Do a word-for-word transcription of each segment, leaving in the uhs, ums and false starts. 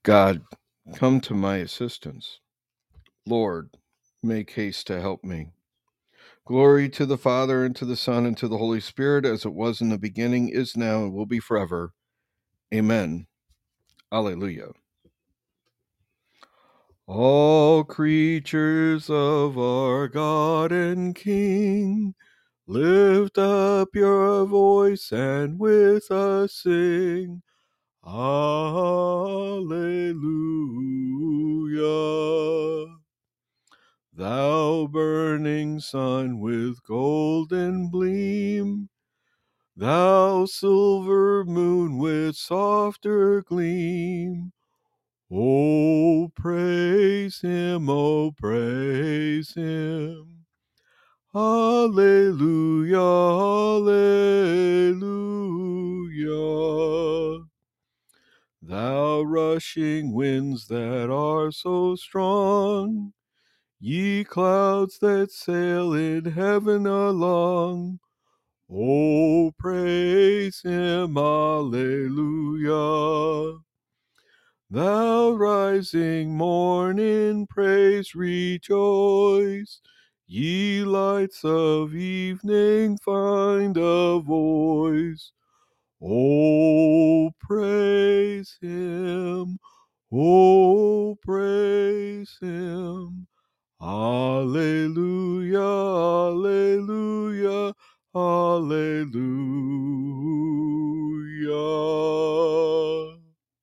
God, come to my assistance. Lord, make haste to help me. Glory to the Father, and to the Son, and to the Holy Spirit, as it was in the beginning, is now, and will be forever. Amen. Alleluia. All creatures of our God and King, lift up your voice and with us sing. Alleluia. Thou burning sun with golden gleam, thou silver moon with softer gleam, oh, praise him, oh, praise him. Alleluia, alleluia. Thou rushing winds that are so strong, ye clouds that sail in heaven along, oh, praise him, alleluia. Thou rising morn in praise rejoice, ye lights of evening find a voice, oh, praise him, oh, praise him. Alleluia, alleluia, alleluia.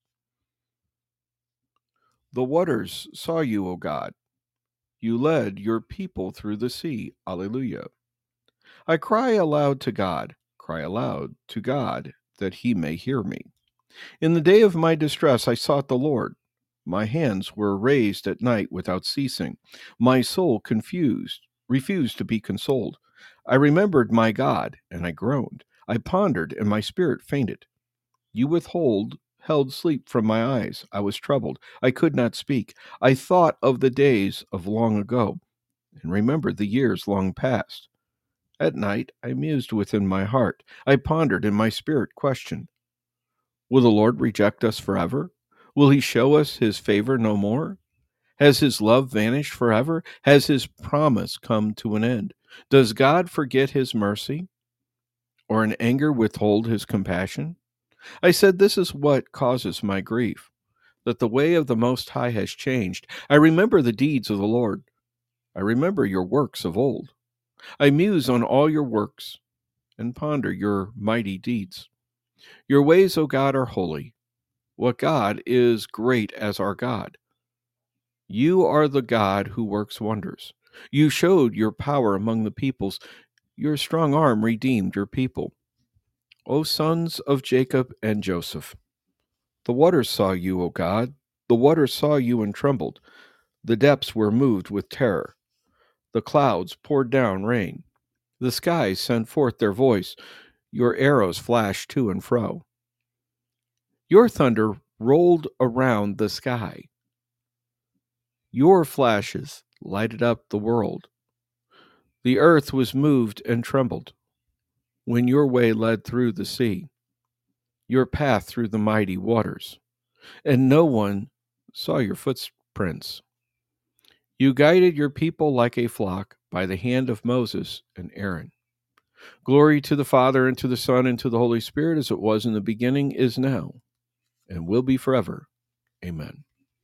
The waters saw you, O God. You led your people through the sea. Alleluia. I cry aloud to God, cry aloud to God, that he may hear me. In the day of my distress I sought the Lord. My hands were raised at night without ceasing. My soul confused, refused to be consoled. I remembered my God, and I groaned. I pondered, and my spirit fainted. You withhold, held sleep from my eyes. I was troubled. I could not speak. I thought of the days of long ago, and remembered the years long past. At night I mused within my heart. I pondered, and my spirit questioned. Will the Lord reject us forever? Will he show us his favor no more? Has his love vanished forever? Has his promise come to an end? Does God forget his mercy, or in anger withhold his compassion? I said, this is what causes my grief, that the way of the Most High has changed. I remember the deeds of the Lord. I remember your works of old. I muse on all your works and ponder your mighty deeds. Your ways, O God, are holy. What God is great as our God? You are the God who works wonders. You showed your power among the peoples. Your strong arm redeemed your people. O sons of Jacob and Joseph, the waters saw you, O God. The waters saw you and trembled. The depths were moved with terror. The clouds poured down rain. The skies sent forth their voice. Your arrows flashed to and fro. Your thunder rolled around the sky. Your flashes lighted up the world. The earth was moved and trembled when your way led through the sea, your path through the mighty waters, and no one saw your footprints. You guided your people like a flock by the hand of Moses and Aaron. Glory to the Father, and to the Son, and to the Holy Spirit, as it was in the beginning, is now, and will be forever. Amen.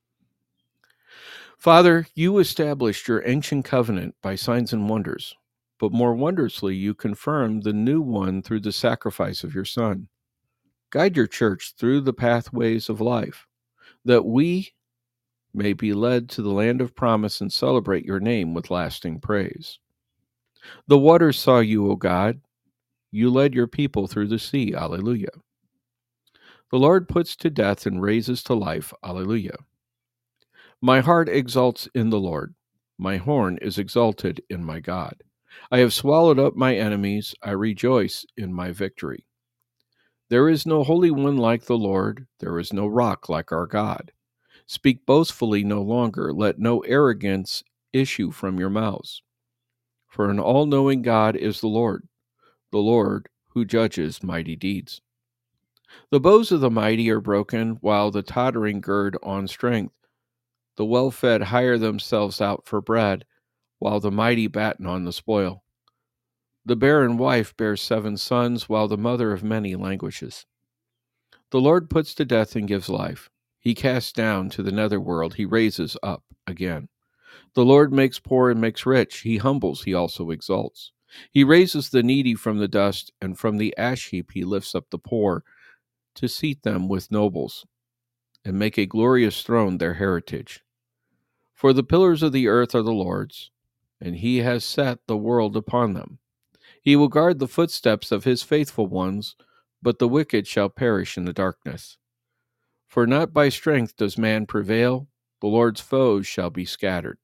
Father, you established your ancient covenant by signs and wonders, but more wondrously you confirmed the new one through the sacrifice of your Son. Guide your church through the pathways of life, that we may be led to the land of promise and celebrate your name with lasting praise. The waters saw you, O God. You led your people through the sea. Alleluia. The Lord puts to death and raises to life. Alleluia. My heart exults in the Lord. My horn is exalted in my God. I have swallowed up my enemies. I rejoice in my victory. There is no holy one like the Lord. There is no rock like our God. Speak boastfully no longer. Let no arrogance issue from your mouths. For an all-knowing God is the Lord, the Lord who judges mighty deeds. The bows of the mighty are broken, while the tottering gird on strength. The well-fed hire themselves out for bread, while the mighty batten on the spoil. The barren wife bears seven sons, while the mother of many languishes. The Lord puts to death and gives life. He casts down to the netherworld, he raises up again. The Lord makes poor and makes rich. He humbles, he also exalts. He raises the needy from the dust, and from the ash heap he lifts up the poor, to seat them with nobles, and make a glorious throne their heritage. For the pillars of the earth are the Lord's, and he has set the world upon them. He will guard the footsteps of his faithful ones, but the wicked shall perish in the darkness. For not by strength does man prevail, the Lord's foes shall be scattered.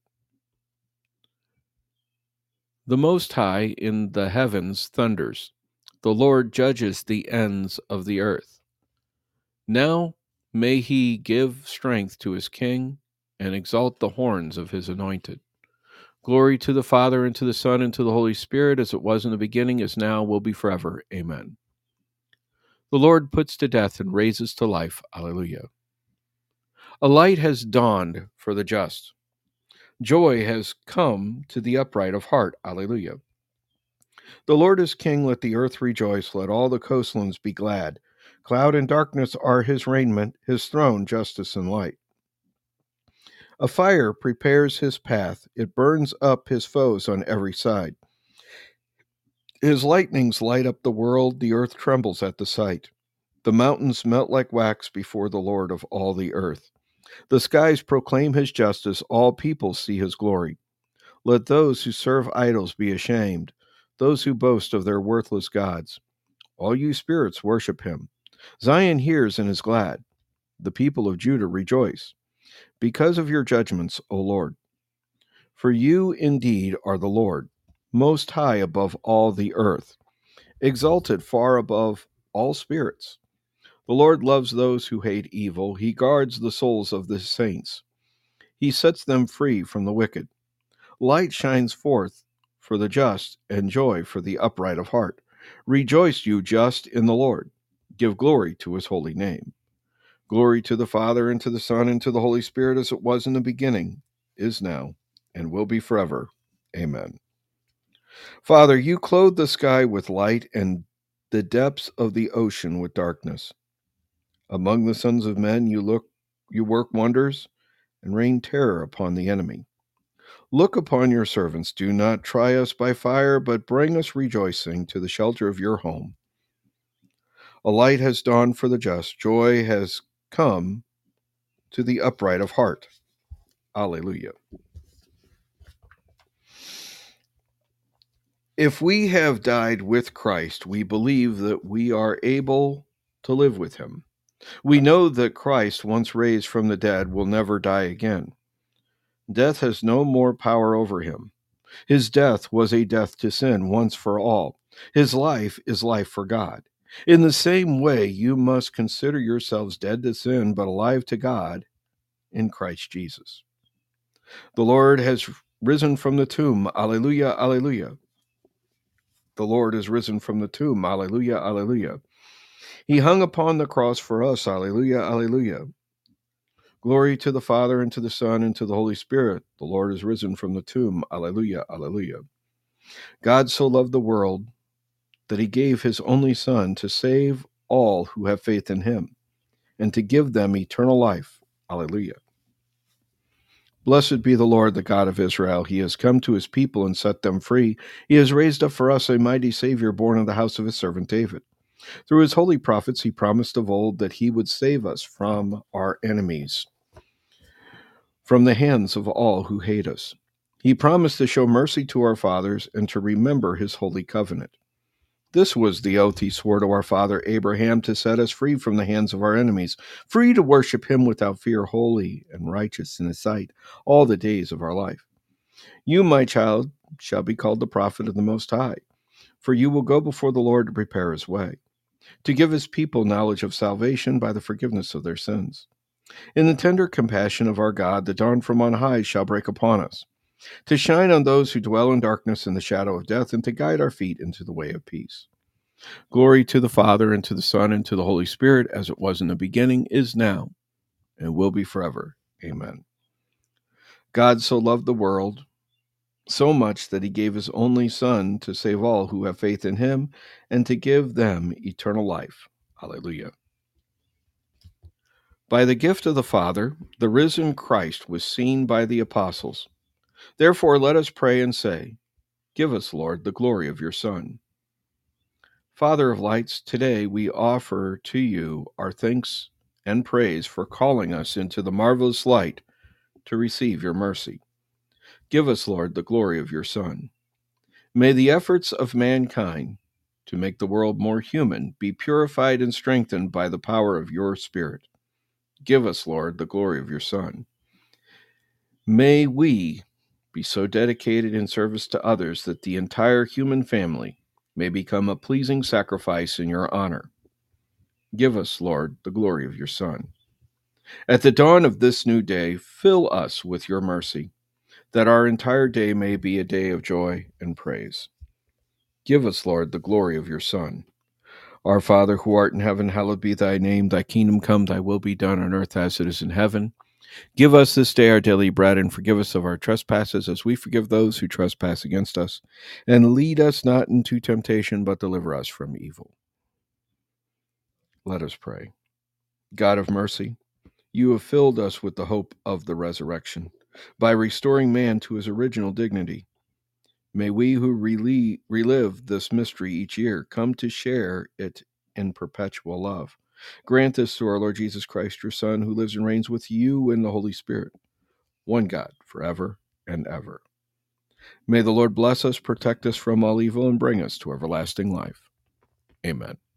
The Most High in the heavens thunders. The Lord judges the ends of the earth. Now may he give strength to his king and exalt the horns of his anointed. Glory to the Father, and to the Son, and to the Holy Spirit, as it was in the beginning, is now, will be forever. Amen. The Lord puts to death and raises to life. Alleluia. A light has dawned for the just. Joy has come to the upright of heart. Alleluia. The Lord is king, let the earth rejoice, let all the coastlands be glad. Cloud and darkness are his raiment, his throne justice and light. A fire prepares his path, it burns up his foes on every side. His lightnings light up the world, the earth trembles at the sight. The mountains melt like wax before the Lord of all the earth. The skies proclaim his justice, all peoples see his glory. Let those who serve idols be ashamed, those who boast of their worthless gods. All you spirits worship him. Zion hears and is glad. The people of Judah rejoice, because of your judgments, O Lord. For you indeed are the Lord, most high above all the earth, exalted far above all spirits. The Lord loves those who hate evil. He guards the souls of the saints. He sets them free from the wicked. Light shines forth for the just, and joy for the upright of heart. Rejoice, you just, in the Lord. Give glory to his holy name. Glory to the Father, and to the Son, and to the Holy Spirit, as it was in the beginning, is now, and will be forever. Amen. Father, you clothe the sky with light, and the depths of the ocean with darkness. Among the sons of men you look, you work wonders, and rain terror upon the enemy. Look upon your servants. Do not try us by fire, but bring us rejoicing to the shelter of your home. A light has dawned for the just. Joy has come to the upright of heart. Alleluia. If we have died with Christ, we believe that we are able to live with him. We know that Christ, once raised from the dead, will never die again. Death has no more power over him. His death was a death to sin once for all. His life is life for God. In the same way, you must consider yourselves dead to sin, but alive to God in Christ Jesus. The Lord has risen from the tomb. Alleluia, alleluia. The Lord is risen from the tomb. Alleluia, alleluia. He hung upon the cross for us. Alleluia, alleluia. Glory to the Father, and to the Son, and to the Holy Spirit. The Lord is risen from the tomb. Alleluia, alleluia. God so loved the world that he gave his only Son to save all who have faith in him, and to give them eternal life. Alleluia. Blessed be the Lord, the God of Israel. He has come to his people and set them free. He has raised up for us a mighty Savior, born of the house of his servant David. Through his holy prophets, he promised of old that he would save us from our enemies, from the hands of all who hate us. He promised to show mercy to our fathers and to remember his holy covenant. This was the oath he swore to our father Abraham, to set us free from the hands of our enemies, free to worship him without fear, holy and righteous in his sight, all the days of our life. You, my child, shall be called the prophet of the Most High, for you will go before the Lord to prepare his way, to give his people knowledge of salvation by the forgiveness of their sins. In the tender compassion of our God, the dawn from on high shall break upon us, to shine on those who dwell in darkness and the shadow of death, and to guide our feet into the way of peace. Glory to the Father, and to the Son, and to the Holy Spirit, as it was in the beginning, is now, and will be forever. Amen. God so loved the world, so much that he gave his only Son to save all who have faith in him, and to give them eternal life. Hallelujah. By the gift of the Father, the risen Christ was seen by the apostles. Therefore, let us pray and say, give us, Lord, the glory of your Son. Father of lights, today we offer to you our thanks and praise for calling us into the marvelous light to receive your mercy. Give us, Lord, the glory of your Son. May the efforts of mankind to make the world more human be purified and strengthened by the power of your Spirit. Give us, Lord, the glory of your Son. May we be so dedicated in service to others that the entire human family may become a pleasing sacrifice in your honor. Give us, Lord, the glory of your Son. At the dawn of this new day, fill us with your mercy, that our entire day may be a day of joy and praise. Give us, Lord, the glory of your Son. Our Father, who art in heaven, hallowed be thy name. Thy kingdom come, thy will be done on earth as it is in heaven. Give us this day our daily bread, and forgive us of our trespasses, as we forgive those who trespass against us. And lead us not into temptation, but deliver us from evil. Let us pray. God of mercy, you have filled us with the hope of the resurrection by restoring man to his original dignity. May we who relive, relive this mystery each year come to share it in perpetual love. Grant this through our Lord Jesus Christ, your Son, who lives and reigns with you in the Holy Spirit, one God, forever and ever. May the Lord bless us, protect us from all evil, and bring us to everlasting life. Amen.